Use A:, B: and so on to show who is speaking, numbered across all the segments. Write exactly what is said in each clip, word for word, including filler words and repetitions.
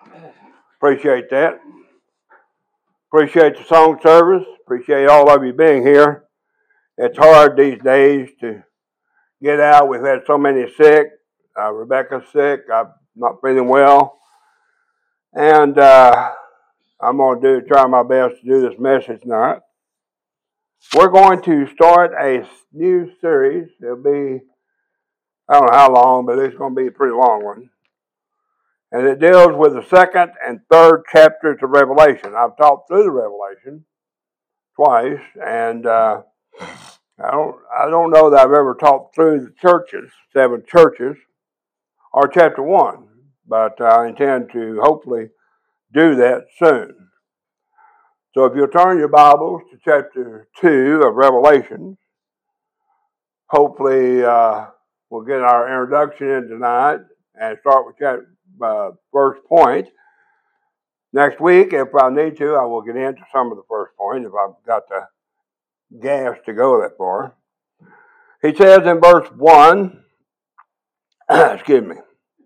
A: Appreciate that. Appreciate the song service. Appreciate all of you being here. It's hard these days to get out. We've had so many sick. Uh, Rebecca's sick. I'm not feeling well. And uh, I'm going to do try my best to do this message tonight. We're going to start a new series. It'll be, I don't know how long, but it's going to be a pretty long one. And it deals with the second and third chapters of Revelation. I've taught through the Revelation twice, and uh, I don't I don't know that I've ever taught through the churches, seven churches, or chapter one, but I intend to hopefully do that soon. So if you'll turn your Bibles to chapter two of Revelation, hopefully uh, we'll get our introduction in tonight and start with chapter Uh, first point. Next week, if I need to, I will get into some of the first point if I've got the gas to go that far. He says in verse one, excuse me,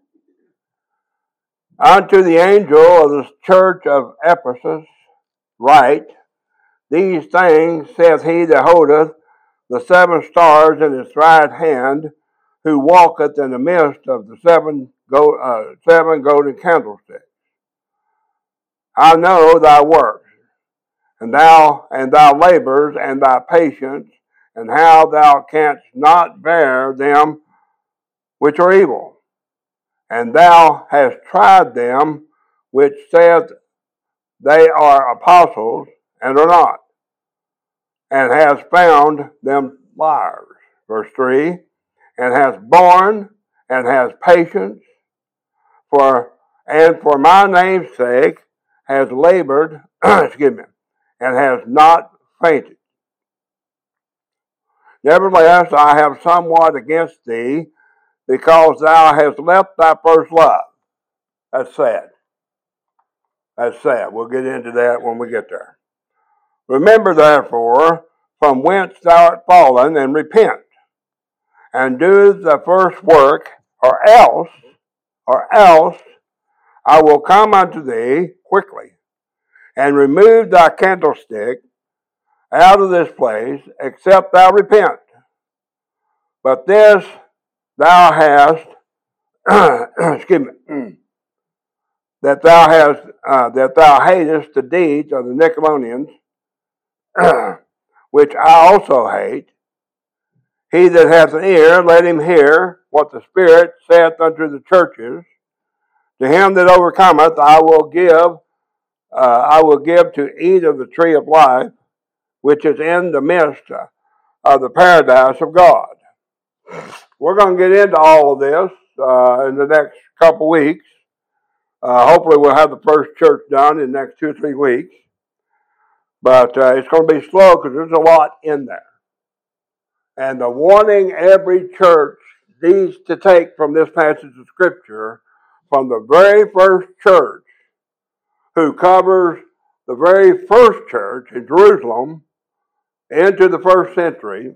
A: unto the angel of the church of Ephesus write, these things saith he that holdeth the seven stars in his right hand, who walketh in the midst of the seven Go, uh, seven golden candlesticks. I know thy works, and thou and thy labors, and thy patience, and how thou canst not bear them which are evil. And thou hast tried them which saith they are apostles, and are not, and hast found them liars. Verse three, and hast borne, and has patience, For and for my name's sake has labored, excuse me, and has not fainted. Nevertheless, I have somewhat against thee, because thou hast left thy first love. That's sad. That's sad. We'll get into that when we get there. Remember, therefore, from whence thou art fallen, and repent, and do the first work, or else, or else, I will come unto thee quickly, and remove thy candlestick out of this place, except thou repent. But this thou hast, excuse me, that thou hast, uh, that thou hatest the deeds of the Nicolaitans, which I also hate. He that hath an ear, let him hear what the Spirit saith unto the churches. To him that overcometh, I will give, uh, I will give to eat of the tree of life, which is in the midst of the paradise of God. We're going to get into all of this uh, in the next couple weeks. Uh, hopefully, we'll have the first church done in the next two or three weeks. But uh, it's going to be slow because there's a lot in there. And the warning every church needs to take from this passage of Scripture, from the very first church, who covers the very first church in Jerusalem into the first century,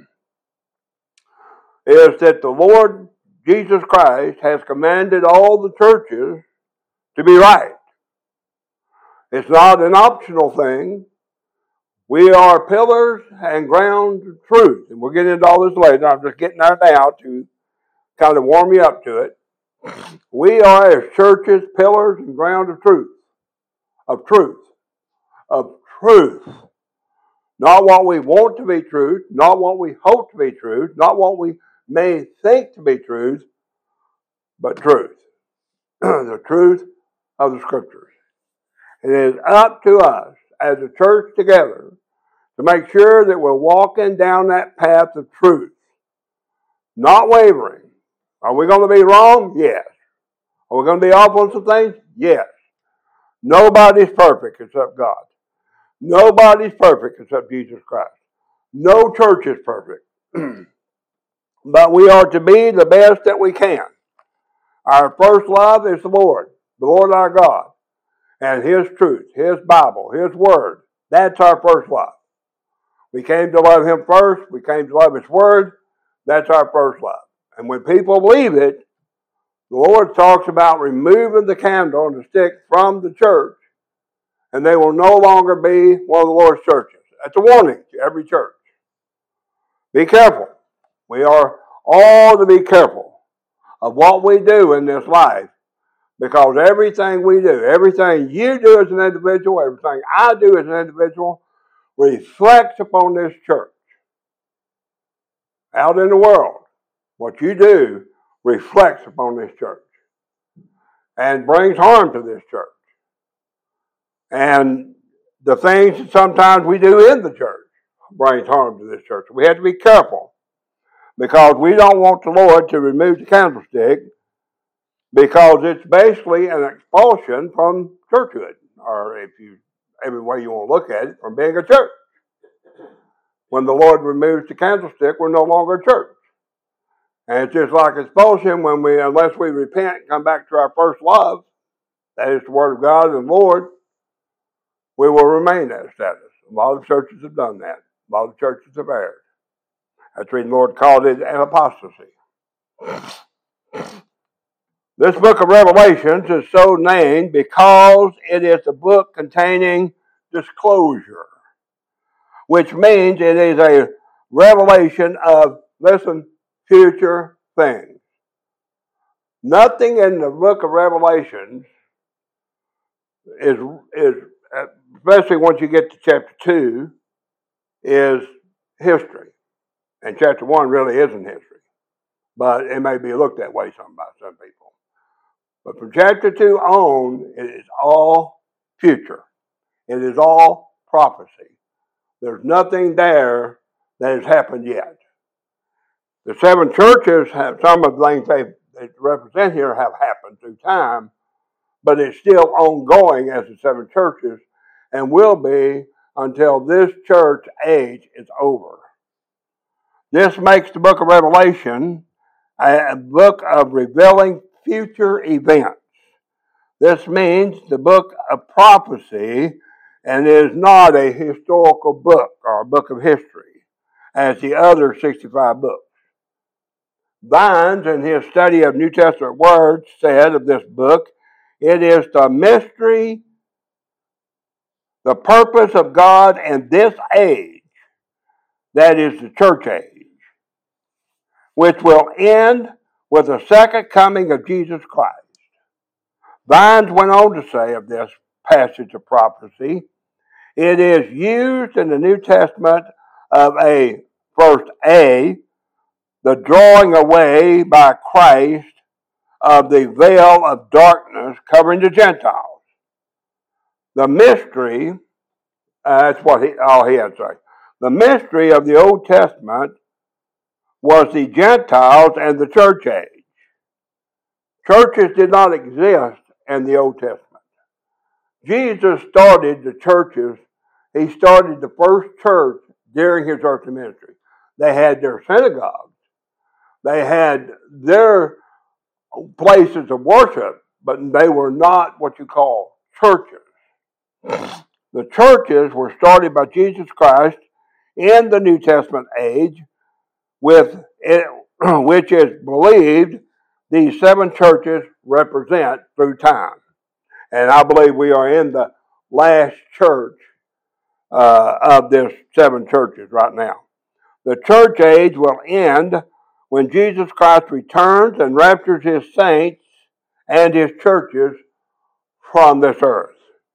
A: is that the Lord Jesus Christ has commanded all the churches to be right. It's not an optional thing. We are pillars and ground of truth. And we'll get into all this later. I'm just getting that now to kind of warm you up to it. We are, as churches, pillars and ground of truth. Of truth. Of truth. Not what we want to be truth, not what we hope to be truth, not what we may think to be truth, but truth. The truth of the Scriptures. It is up to us as a church together to make sure that we're walking down that path of truth. Not wavering. Are we going to be wrong? Yes. Are we going to be off on some things? Yes. Nobody's perfect except God. Nobody's perfect except Jesus Christ. No church is perfect. But we are to be the best that we can. Our first love is the Lord, the Lord our God, and His truth, His Bible, His Word. That's our first love. We came to love Him first. We came to love His Word. That's our first love. And when people believe it, The Lord talks about removing the candle and the stick from the church, and they will no longer be one of the Lord's churches. That's a warning to every church. Be careful. We are all to be careful of what we do in this life, because everything we do, everything you do as an individual, everything I do as an individual, reflects upon this church. Out in the world, what you do reflects upon this church and brings harm to this church. And the things that sometimes we do in the church brings harm to this church. We have to be careful, because we don't want the Lord to remove the candlestick, because it's basically an expulsion from churchhood, or if you, every way you want to look at it, from being a church. When the Lord removes the candlestick, we're no longer a church. And it's just like expulsion when we, unless we repent and come back to our first love, that is the Word of God and the Lord, we will remain that status. A lot of churches have done that. A lot of churches have erred. That's the reason the Lord called it an apostasy. This book of Revelations is so named because it is a book containing disclosure, which means it is a revelation of, listen, future things. Nothing in the book of Revelations is, is especially once you get to chapter two, is history. And chapter one really isn't history, but it may be looked that way some by some people. But from chapter two on, it is all future. It is all prophecy. There's nothing there that has happened yet. The seven churches have, some of the things they, they represent here have happened through time, but it's still ongoing as the seven churches, and will be until this church age is over. This makes the book of Revelation a book of revealing future events. This means the book of prophecy, and is not a historical book or a book of history, as the other sixty-five books. Vines, in his study of New Testament words, said of this book, it is the mystery, the purpose of God in this age, that is the church age, which will end with the second coming of Jesus Christ. Vines went on to say of this passage of prophecy, it is used in the New Testament of a, first A, the drawing away by Christ of the veil of darkness covering the Gentiles. The mystery, uh, that's what he, all he had to say. The mystery of the Old Testament was the Gentiles and the church age. Churches did not exist in the Old Testament. Jesus started the churches. He started the first church during his earthly ministry. They had their synagogues. They had their places of worship, but they were not what you call churches. The churches were started by Jesus Christ in the New Testament age, with it, which is believed these seven churches represent through time. And I believe we are in the last church uh, of this seven churches right now. The church age will end when Jesus Christ returns and raptures his saints and his churches from this earth.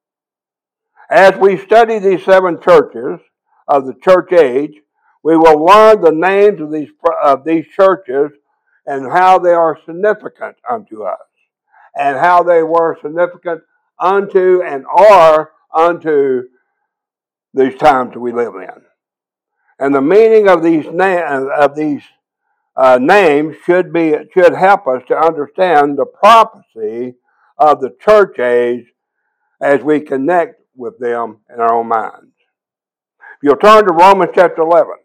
A: As we study these seven churches of the church age, we will learn the names of these, of these churches and how they are significant unto us, and how they were significant unto and are unto these times that we live in. And the meaning of these na- of these uh, names should be should help us to understand the prophecy of the church age as we connect with them in our own minds. If you'll turn to Romans chapter eleven.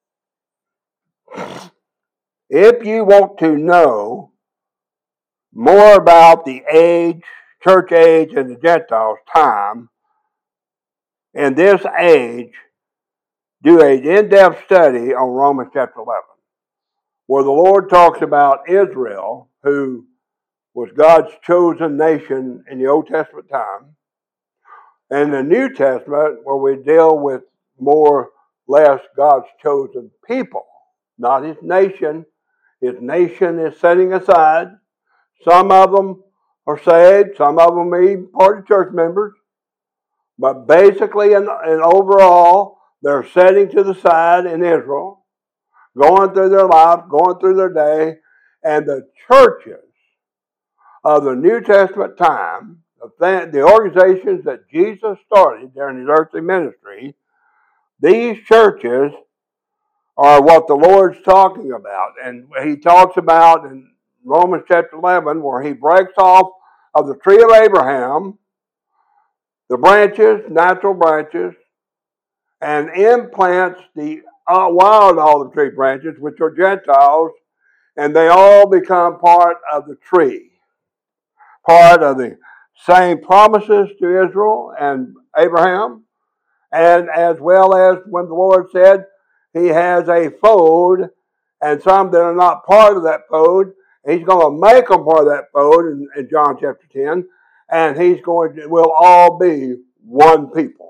A: If you want to know more about the age, church age, and the Gentiles' time, in this age, do an in-depth study on Romans chapter eleven, where the Lord talks about Israel, who was God's chosen nation in the Old Testament time. And the New Testament, where we deal with more or less God's chosen people, not his nation. His nation is setting aside. Some of them are saved, some of them may be part of church members. But basically and, and overall, they're setting to the side in Israel, going through their life, going through their day, and the churches of the New Testament time, the, the organizations that Jesus started during his earthly ministry, these churches are what the Lord's talking about. And he talks about in Romans chapter eleven, where he breaks off of the tree of Abraham the branches, natural branches, and implants the uh, wild olive tree branches, which are Gentiles, and they all become part of the tree, part of the same promises to Israel and Abraham, and as well as when the Lord said he has a fold, and some that are not part of that fold, he's going to make them part of that fold in, in John chapter ten, and he's going to, will all be one people.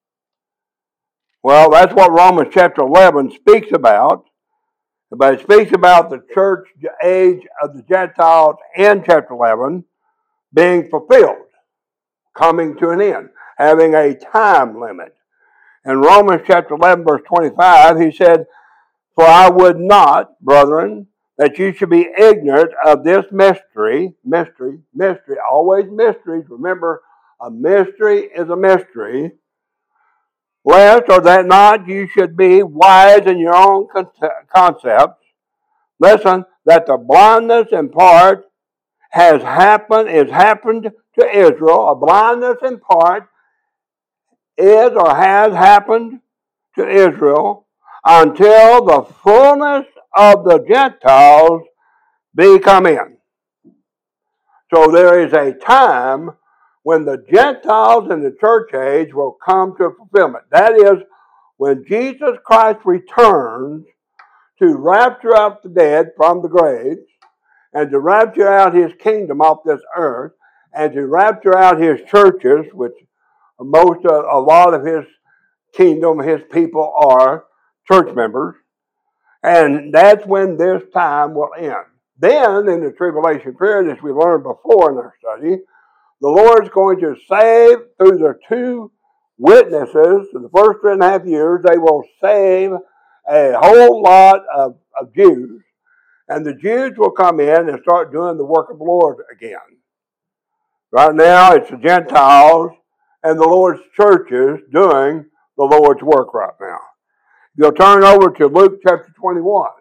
A: Well, that's what Romans chapter eleven speaks about. But it speaks about the church age of the Gentiles in chapter eleven being fulfilled, coming to an end, having a time limit. In Romans chapter eleven, verse twenty-five, he said, "For I would not, brethren, that you should be ignorant of this mystery." Mystery, mystery, always mysteries. Remember, a mystery is a mystery. "Lest, or that not, you should be wise in your own concepts. Listen, that the blindness in part has happened, is happened to Israel." A blindness in part is or has happened to Israel until the fullness of the Gentiles be come in. So there is a time when the Gentiles in the church age will come to fulfillment. That is, when Jesus Christ returns to rapture out the dead from the graves, and to rapture out his kingdom off this earth, and to rapture out his churches, which most, uh, a lot of his kingdom, his people are church members. And that's when this time will end. Then, in the tribulation period, as we learned before in our study, the Lord's going to save through the two witnesses. In the first three and a half years, they will save a whole lot of, of Jews. And the Jews will come in and start doing the work of the Lord again. Right now, it's the Gentiles and the Lord's churches doing the Lord's work right now. You'll turn over to Luke chapter twenty-one.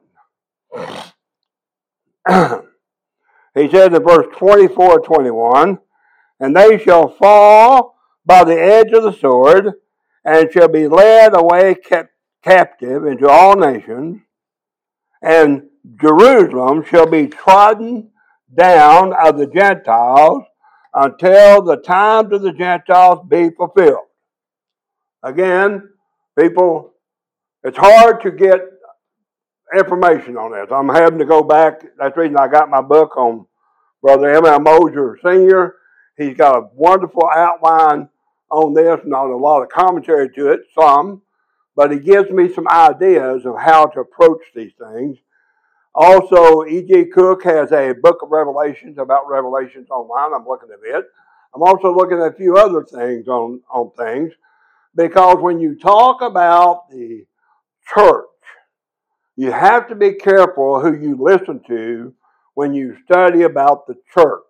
A: He says in verse twenty-four, twenty-one, "And they shall fall by the edge of the sword, and shall be led away cap- captive into all nations, and Jerusalem shall be trodden down of the Gentiles until the times of the Gentiles be fulfilled." Again, people, it's hard to get information on this. I'm having to go back. That's the reason I got my book on Brother M L Moser Senior He's got a wonderful outline on this, not a lot of commentary to it, some, but he gives me some ideas of how to approach these things. Also, E J Cook has a book of Revelations about Revelations online. I'm looking at it. I'm also looking at a few other things on, on things, because when you talk about the church, you have to be careful who you listen to when you study about the church.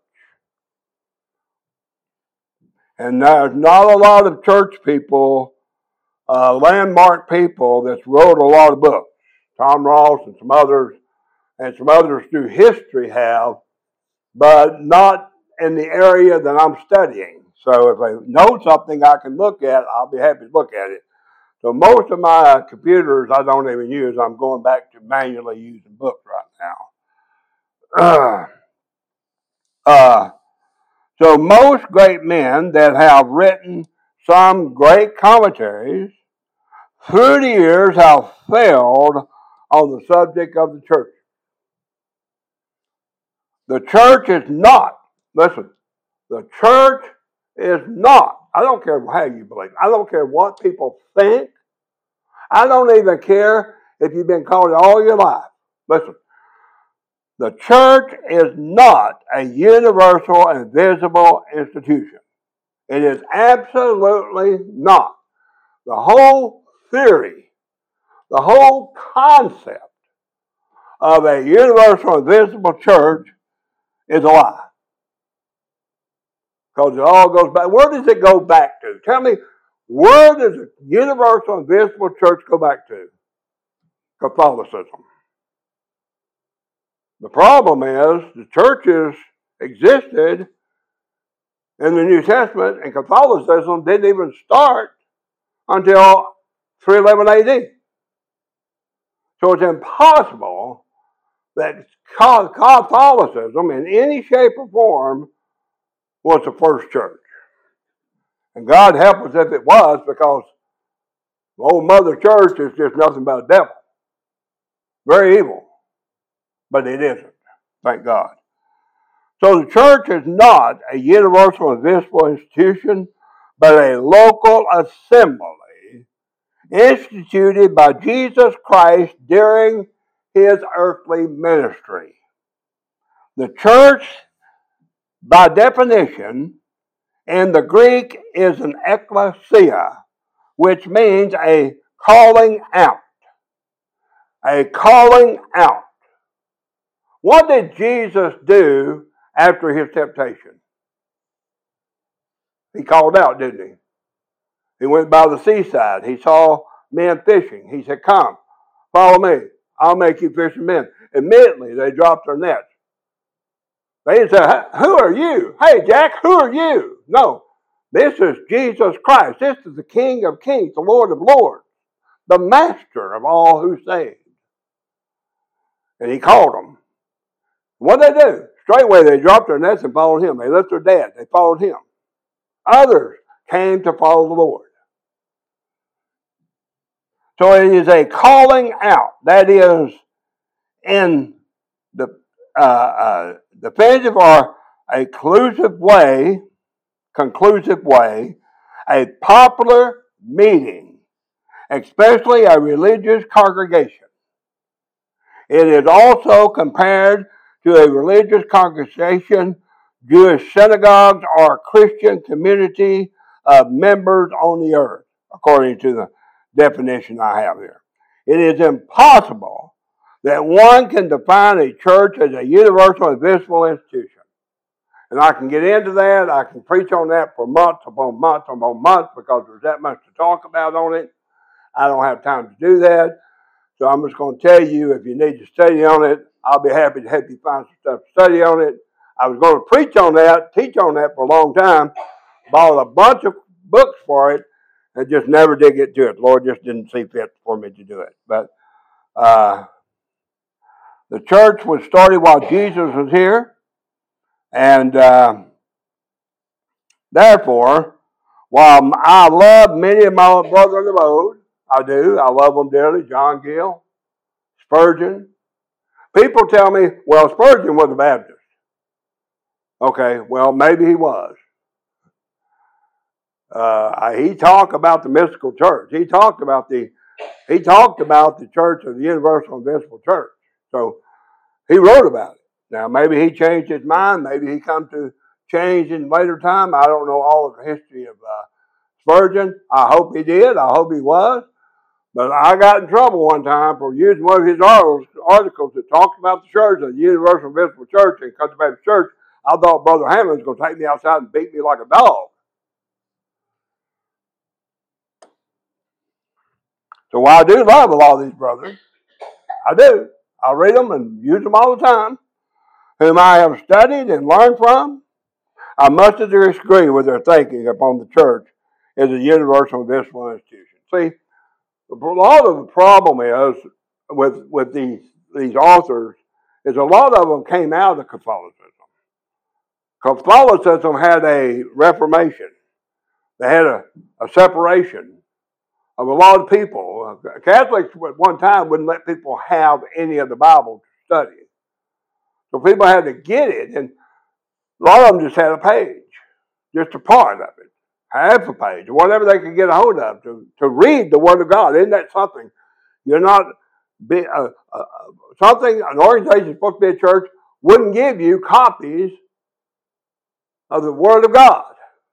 A: And there's not a lot of church people, uh, landmark people, that's wrote a lot of books. Tom Ross and some others, and some others through history have, but not in the area that I'm studying. So if I know something I can look at, I'll be happy to look at it. So most of my computers I don't even use. I'm going back to manually using books right now. Uh, uh, so most great men that have written some great commentaries through the years have failed on the subject of the church. The church is not Listen, the church is not, I don't care how you believe, I don't care what people think, I don't even care if you've been called it all your life. Listen, the church is not a universal and visible institution. It is absolutely not. The whole theory, the whole concept of a universal and visible church is a lie. Because it all goes back. Where does it go back to? Tell me, where does the universal and visible church go back to? Catholicism. The problem is the churches existed in the New Testament, and Catholicism didn't even start until three eleven A D. So it's impossible that Catholicism in any shape or form was the first church. And God help us if it was, because old Mother Church is just nothing but a devil. Very evil. But it isn't. Thank God. So the church is not a universal and visible institution, but a local assembly instituted by Jesus Christ during his earthly ministry. The church, by definition, in the Greek is an ekklesia, which means a calling out. A calling out. What did Jesus do after his temptation? He called out, didn't he? He went by the seaside. He saw men fishing. He said, "Come, follow me. I'll make you fishermen." Immediately, they dropped their nets. They didn't say, "Who are you? Hey, Jack, who are you?" No, this is Jesus Christ. This is the King of Kings, the Lord of Lords, the Master of all who save. And he called them. What did they do? Straightway, they dropped their nets and followed him. They left their dad. They followed him. Others came to follow the Lord. So it is a calling out. That is, in the uh, uh, definitive or a conclusive way, conclusive way, a popular meeting, especially a religious congregation. It is also compared to a religious congregation, Jewish synagogues, or a Christian community of members on the earth, according to the definition I have here. It is impossible that one can define a church as a universal and visible institution. And I can get into that. I can preach on that for months upon months upon months, because there's that much to talk about on it. I don't have time to do that. So I'm just going to tell you, if you need to study on it, I'll be happy to help you find some stuff to study on it. I was going to preach on that, teach on that for a long time, bought a bunch of books for it, and just never did get to it. The Lord just didn't see fit for me to do it. But uh, the church was started while Jesus was here, and uh, therefore, while I love many of my brothers in the road, I do, I love them dearly, John Gill, Spurgeon. People tell me, well, Spurgeon was a Baptist. Okay, well, maybe he was. Uh, he talked about the mystical church. He talked about the he talked about the church of the universal and visible church. So he wrote about it. Now, maybe he changed his mind. Maybe he come to change in later time. I don't know all of the history of uh, Spurgeon. I hope he did. I hope he was. But I got in trouble one time for using one of his articles that talked about the church, the Universal Visible Church and Country Baptist Church. I thought Brother Hammond was going to take me outside and beat me like a dog. So I do love a lot of these brothers. I do. I read them and use them all the time, whom I have studied and learned from. I must disagree with their thinking upon the church as a universal and visible institution. See, a lot of the problem is with with these these authors is a lot of them came out of Catholicism. Catholicism had a reformation. They had a, a separation of a lot of people. Catholics at one time wouldn't let people have any of the Bible to study. So people had to get it. And A lot of them just had a page, just a part of it, half a page, whatever they could get a hold of to, to read the Word of God. Isn't that something? You're not be, uh, uh, something, an organization supposed to be a church wouldn't give you copies of the Word of God.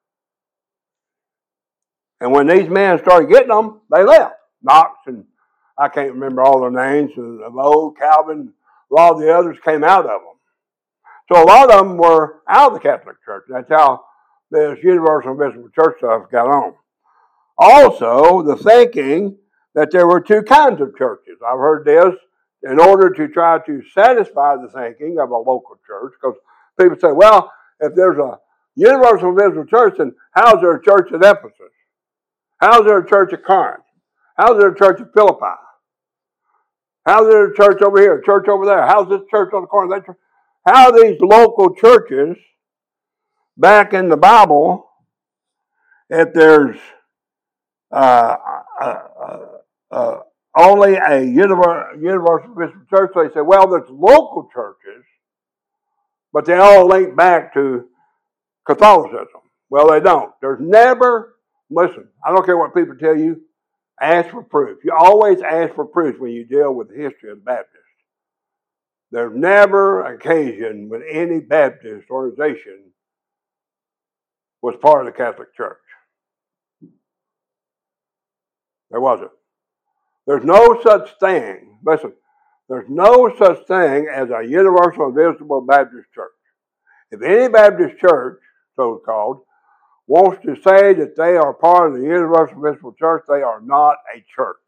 A: And when these men started getting them, they left. Knox and I can't remember all their names, of old Calvin, a lot of the others came out of them. So a lot of them were out of the Catholic Church. That's how this Universal Invisible Church stuff got on. Also, the thinking that there were two kinds of churches. I've heard this in order to try to satisfy the thinking of a local church, because people say, well, if there's a Universal Invisible Church, then how's there a church at Ephesus? How's there a church at Corinth? How's there a church at Philippi? How's there a church over here, a church over there? How's this church on the corner? That church? How are these local churches back in the Bible, if there's uh, uh, uh, uh, only a universal, universal Christian church, they say, well, there's local churches, but they all link back to Catholicism. Well, they don't. There's never, listen, I don't care what people tell you, ask for proof. You always ask for proof when you deal with the history of the Baptists. There's never an occasion when any Baptist organization was part of the Catholic Church. There wasn't. There's no such thing, listen, there's no such thing as a Universal Invisible Baptist Church. If any Baptist church, so-called, wants to say that they are part of the Universal Invisible Church, they are not a church.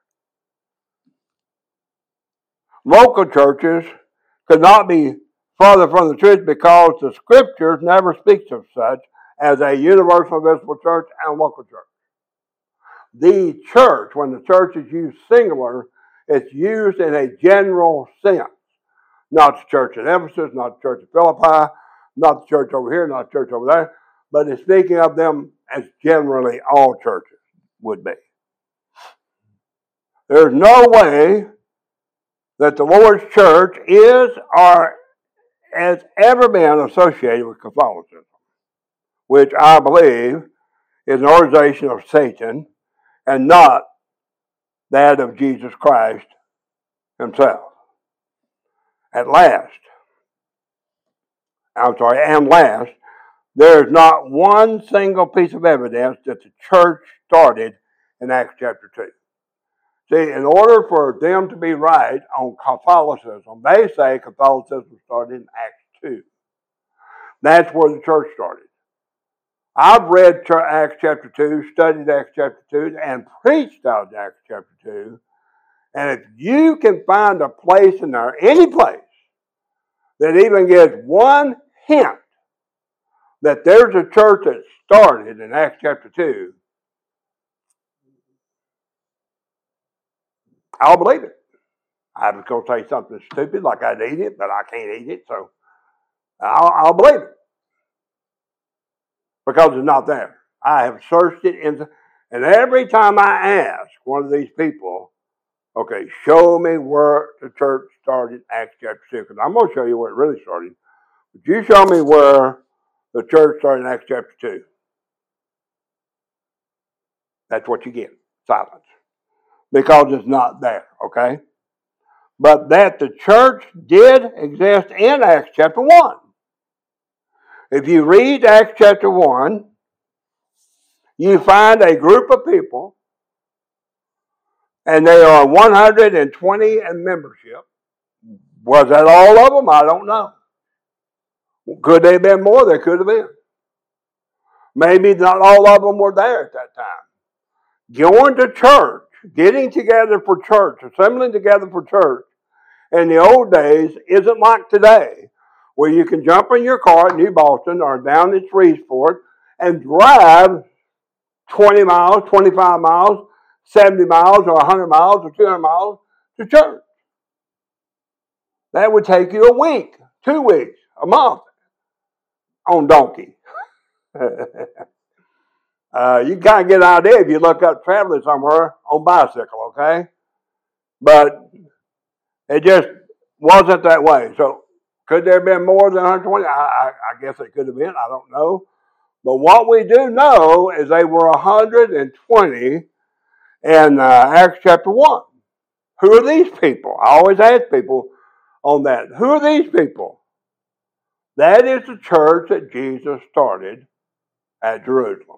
A: Local churches could not be farther from the truth because the Scriptures never speaks of such as a Universal Invisible Church and local church. The church, when the church is used singular, it's used in a general sense. Not the church at Ephesus, not the church at Philippi, not the church over here, not the church over there, but it's speaking of them as generally all churches would be. There's no way that the Lord's church is or has ever been associated with Catholicism, which I believe is an organization of Satan and not that of Jesus Christ himself. At last, I'm sorry, and last, there is not one single piece of evidence that the church started in Acts chapter two. See, in order for them to be right on Catholicism, they say Catholicism started in Acts two. That's where the church started. I've read Acts chapter two, studied Acts chapter two, and preached out Acts chapter two. And if you can find a place in there, any place, that even gives one hint that there's a church that started in Acts chapter two, I'll believe it. I was going to say something stupid like I'd eat it, but I can't eat it, so I'll, I'll believe it. Because it's not there. I have searched it, into, and every time I ask one of these people, okay, show me where the church started Acts chapter two, because I'm going to show you where it really started. But you show me where the church started in Acts chapter two. That's what you get, silence. Because it's not there, okay? But that the church did exist in Acts chapter one. If you read Acts chapter one, you find a group of people, and they are one hundred twenty in membership. Was that all of them? I don't know. Could they have been more? They could have been. Maybe not all of them were there at that time. Going to church, getting together for church, assembling together for church in the old days isn't like today, where you can jump in your car at New Boston or down to Shreveport and drive twenty miles, twenty-five miles, seventy miles, or one hundred miles, or two hundred miles to church. That would take you a week, two weeks, a month on donkey. uh, you kind of get an idea if you look up traveling somewhere on bicycle, okay? But it just wasn't that way. So Could there have been more than one hundred twenty? I, I, I guess it could have been. I don't know. But what we do know is they were one hundred twenty in uh, Acts chapter one. Who are these people? I always ask people on that. Who are these people? That is the church that Jesus started at Jerusalem.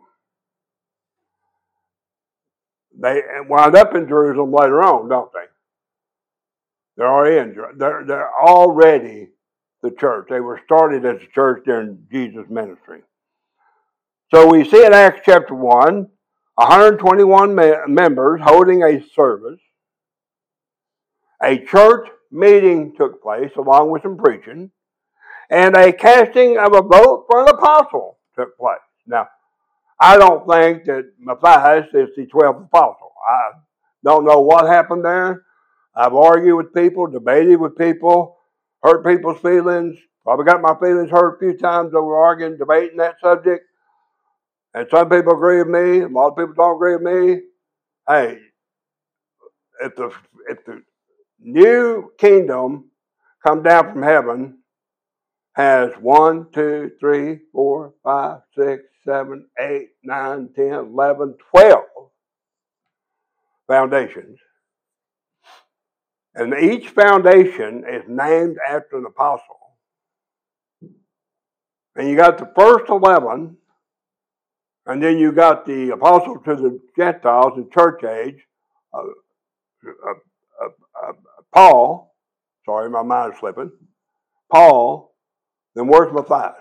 A: They wound up in Jerusalem later on, don't they? They're already in. They're, they're already the church. They were started as a church during Jesus' ministry. So we see in Acts chapter one, one hundred twenty-one members holding a service. A church meeting took place along with some preaching, and a casting of a vote for an apostle took place. Now, I don't think that Matthias is the twelfth apostle. I don't know what happened there. I've argued with people, debated with people, hurt people's feelings. Probably got my feelings hurt a few times over arguing, debating that subject. And some people agree with me. A lot of people don't agree with me. Hey, if the if the new kingdom come down from heaven, has one, two, three, four, five, six, seven, eight, nine, ten, eleven, twelve foundations. And each foundation is named after an apostle. And you got the first eleven, and then you got the apostle to the Gentiles, the church age, uh, uh, uh, uh, Paul. Sorry, my mind is slipping. Paul. Then where's Matthias?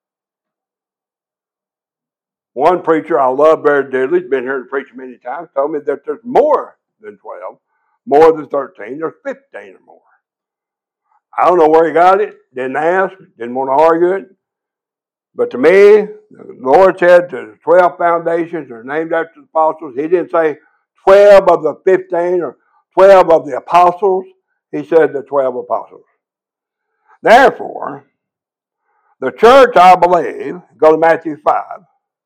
A: One preacher I love very dearly, he's been here to preach many times, told me that there's more than twelve, more than thirteen, there's fifteen or more. I don't know where he got it, didn't ask, didn't want to argue it. But to me, the Lord said the twelve foundations are named after the apostles. He didn't say twelve of the fifteen or twelve of the apostles. He said the twelve apostles. Therefore, the church, I believe, go to Matthew five.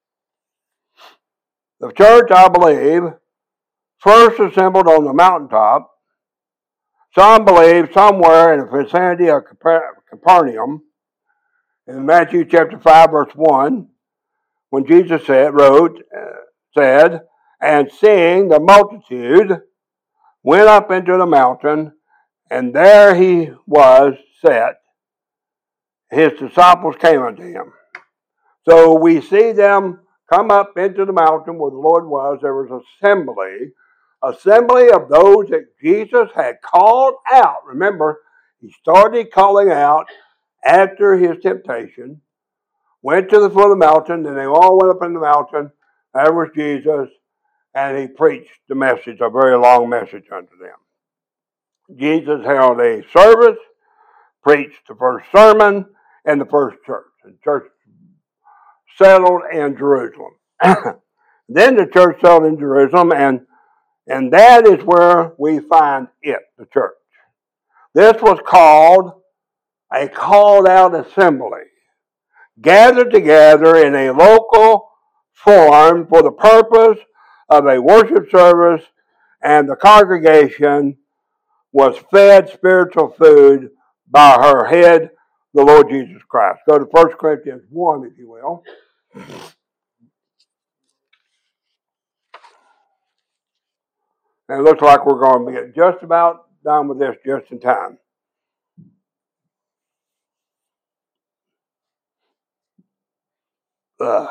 A: The church, I believe, first assembled on the mountaintop. Some believe somewhere in the vicinity of Capernaum. In Matthew chapter five, verse one, when Jesus said, wrote, uh, said, and seeing the multitude, went up into the mountain, and there he was set. His disciples came unto him. So we see them come up into the mountain where the Lord was. There was assembly, assembly of those that Jesus had called out. Remember, he started calling out after his temptation, went to the foot of the mountain, and they all went up in the mountain. There was Jesus, and he preached the message, a very long message unto them. Jesus held a service, preached the first sermon in the first church. The church settled in Jerusalem. Then the church settled in Jerusalem, and, and that is where we find it, the church. This was called a called out assembly, gathered together in a local form for the purpose of a worship service, and the congregation was fed spiritual food by her head, the Lord Jesus Christ. Go to First Corinthians one, if you will. And it looks like we're going to get just about done with this just in time. Uh,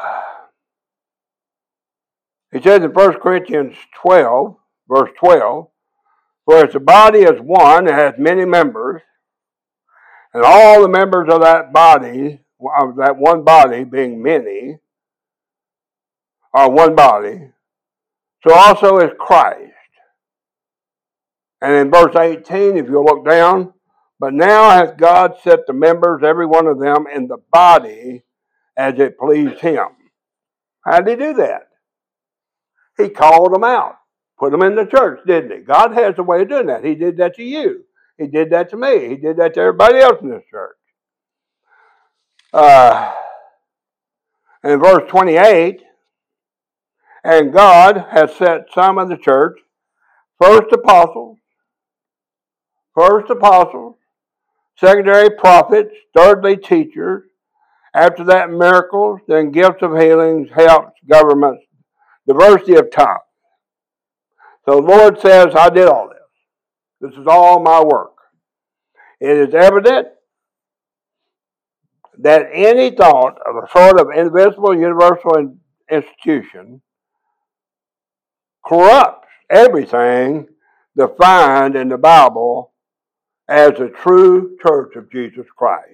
A: he says in First Corinthians twelve, verse twelve, whereas the body is one, it has many members, and all the members of that body, of that one body being many, are one body, so also is Christ. And in verse eighteen, if you look down, but now hath God set the members, every one of them, in the body as it pleased him. How did he do that? He called them out, put them in the church, didn't he? God has a way of doing that. He did that to you. He did that to me. He did that to everybody else in this church. Uh, and in verse twenty-eight, and God has set some of the church, first apostles, first apostles, secondary prophets, thirdly teachers, after that miracles, then gifts of healings, helps, governments, diversity of tongues. So the Lord says, I did all this. This is all my work. It is evident that any thought of a sort of invisible universal institution corrupts everything defined in the Bible as the true church of Jesus Christ.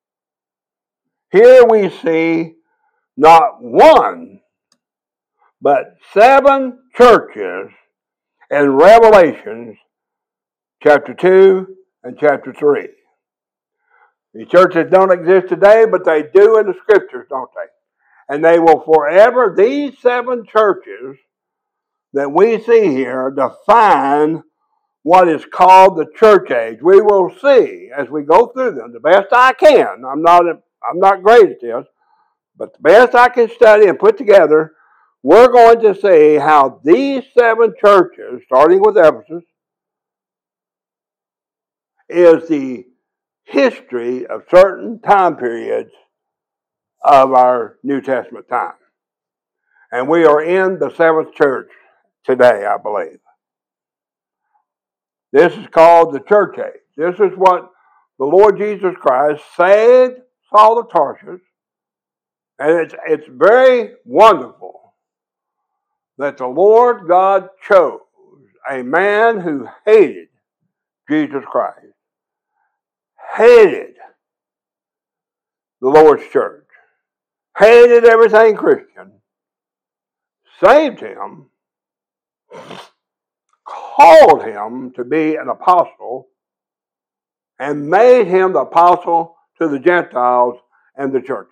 A: Here we see not one, but seven churches in Revelations chapter two and chapter three. The churches don't exist today, but they do in the scriptures, don't they? And they will forever, these seven churches that we see here, define what is called the church age. We will see as we go through them the best I can. I'm not, I'm not great at this, but the best I can study and put together, we're going to see how these seven churches, starting with Ephesus, is the history of certain time periods of our New Testament time. And we are in the seventh church today, I believe. This is called the church age. This is what the Lord Jesus Christ saved Saul of Tarsus. And it's, it's very wonderful that the Lord God chose a man who hated Jesus Christ, hated the Lord's church, hated everything Christian, saved him, called him to be an apostle, and made him the apostle to the Gentiles and the church.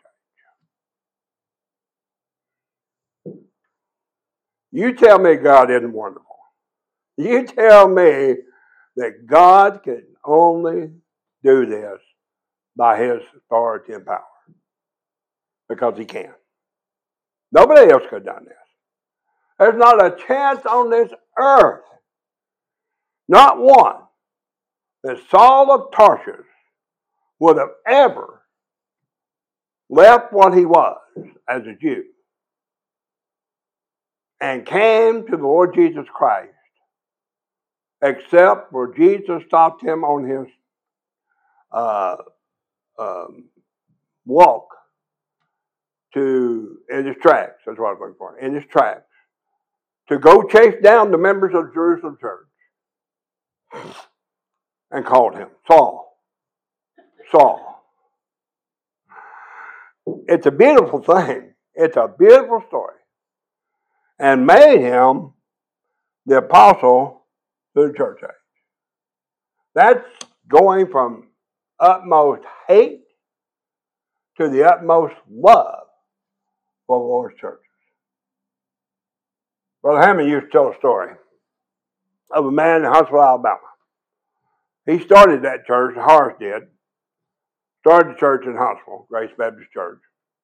A: You tell me God isn't wonderful. You tell me that God can only do this by his authority and power. Because he can. Nobody else could have done this. There's not a chance on this earth, not one, that Saul of Tarsus would have ever left what he was as a Jew and came to the Lord Jesus Christ, except for Jesus stopped him on his uh, um, walk to, in his tracks, that's what I was looking for, in his tracks, to go chase down the members of the Jerusalem church and called him Saul. Saul. It's a beautiful thing. It's a beautiful story. And made him the apostle to the church age. That's going from utmost hate to the utmost love for the Lord's church. Brother Hammond used to tell a story of a man in Huntsville, Alabama. He started that church, Horace did. Started the church in Huntsville, Grace Baptist Church.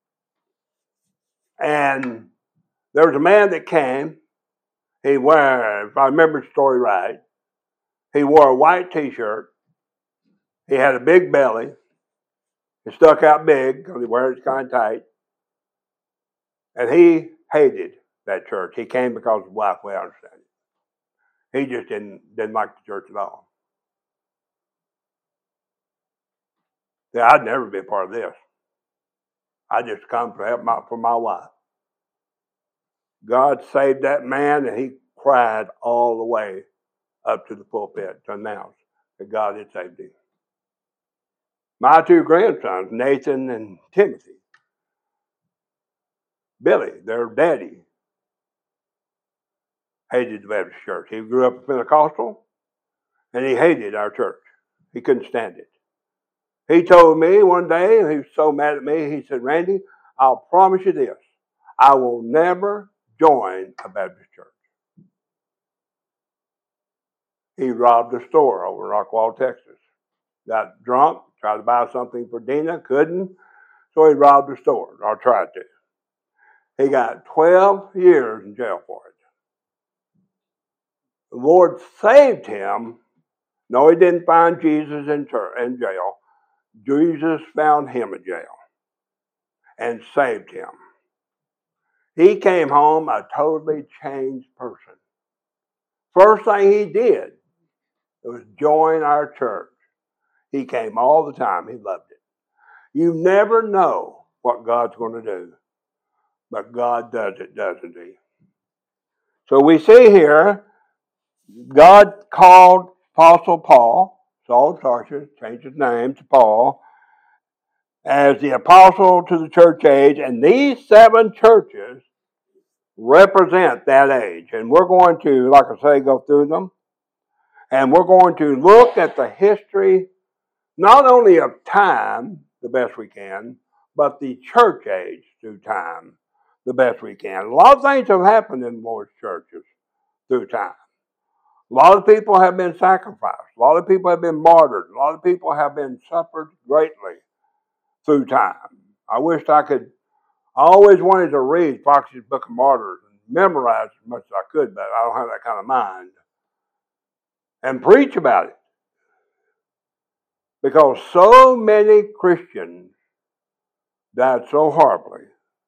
A: And there was a man that came. He wore, if I remember the story right, he wore a white t-shirt. He had a big belly. It stuck out big because he wears it kind of tight. And he hated that church. He came because of his wife, we understand it. He just didn't, didn't like the church at all. Yeah, I'd never be a part of this. I just come to help my, for my wife. God saved that man, and he cried all the way up to the pulpit to announce that God had saved him. My two grandsons, Nathan and Timothy, Billy, their daddy, hated the Baptist church. He grew up a Pentecostal, and he hated our church. He couldn't stand it. He told me one day, and he was so mad at me, he said, Randy, I'll promise you this. I will never join a Baptist church. He robbed a store over in Rockwall, Texas. Got drunk, tried to buy something for Dina, couldn't, so he robbed the store, or tried to. He got twelve years in jail for it. The Lord saved him. No, he didn't find Jesus in, in jail, Jesus found him in jail and saved him. He came home a totally changed person. First thing he did was join our church. He came all the time. He loved it. You never know what God's going to do, but God does it, doesn't he? So we see here, God called Apostle Paul, Saul of Tarsus, changed his name to Paul, as the apostle to the church age, and these seven churches represent that age. And we're going to, like I say, go through them. And we're going to look at the history, not only of time, the best we can, but the church age through time, the best we can. A lot of things have happened in the Lord's churches through time. A lot of people have been sacrificed. A lot of people have been martyred. A lot of people have been suffered greatly through time. I wished I could, I always wanted to read Fox's Book of Martyrs and memorize as much as I could, but I don't have that kind of mind. And preach about it. Because so many Christians died so horribly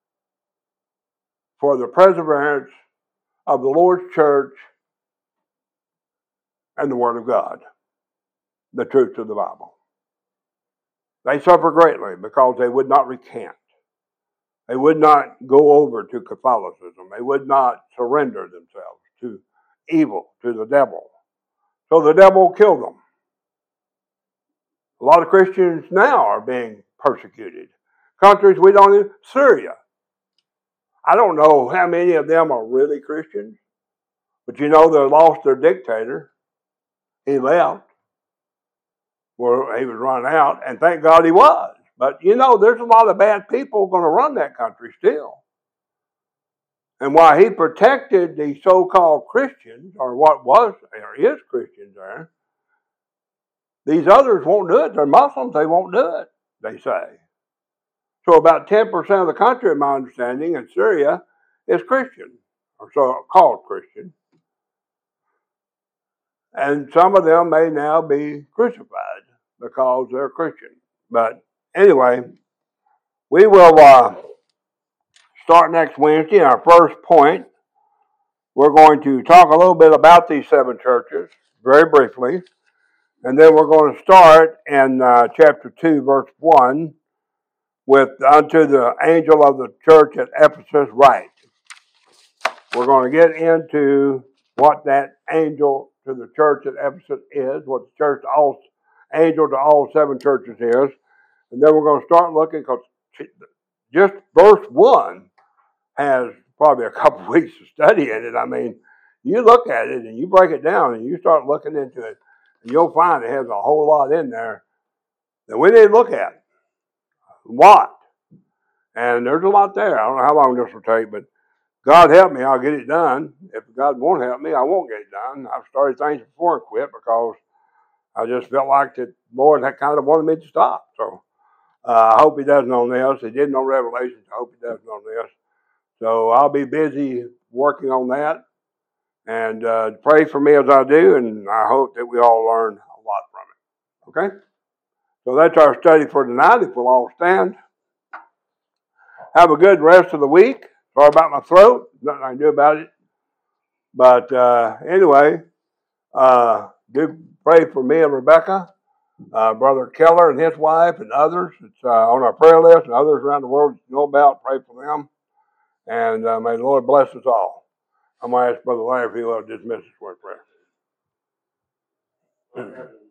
A: for the perseverance of the Lord's church and the Word of God, the truth of the Bible. They suffered greatly because they would not recant. They would not go over to Catholicism. They would not surrender themselves to evil, to the devil. So the devil killed them. A lot of Christians now are being persecuted. Countries we don't even, Syria. I don't know how many of them are really Christians, but you know they lost their dictator. He left. Well, he was run out, and thank God he was. But you know, there's a lot of bad people going to run that country still. And while he protected the so-called Christians, or what was or is Christians there, these others won't do it. They're Muslims. They won't do it, they say. So about ten percent of the country, in my understanding, in Syria, is Christian, or so-called Christian. And some of them may now be crucified because they're Christian. But anyway, we will uh, start next Wednesday. Our first point, we're going to talk a little bit about these seven churches, very briefly. And then we're going to start in uh, chapter two, verse one, with unto the angel of the church at Ephesus write. We're going to get into what that angel to the church at Ephesus is, what the church to all angel to all seven churches is, and then we're going to start looking, because just verse one has probably a couple of weeks of study in it. I mean, you look at it and you break it down and you start looking into it, and you'll find it has a whole lot in there that we need to look at. A lot. And there's a lot there. I don't know how long this will take, but God help me, I'll get it done. If God won't help me, I won't get it done. I've started things before and quit because I just felt like the Lord had kind of wanted me to stop. So uh, I hope he doesn't on this. He didn't on Revelation. I hope he doesn't on this. So I'll be busy working on that. And uh, pray for me as I do, and I hope that we all learn a lot from it. Okay? So that's our study for tonight, if we'll all stand. Have a good rest of the week. Sorry about my throat. Nothing I can do about it. But uh, anyway, uh, do pray for me and Rebecca, uh, Brother Keller and his wife, and others. It's uh, on our prayer list, and others around the world you know about. Pray for them. And uh, may the Lord bless us all. I'm going to ask Brother Larry if he will dismiss us for a prayer.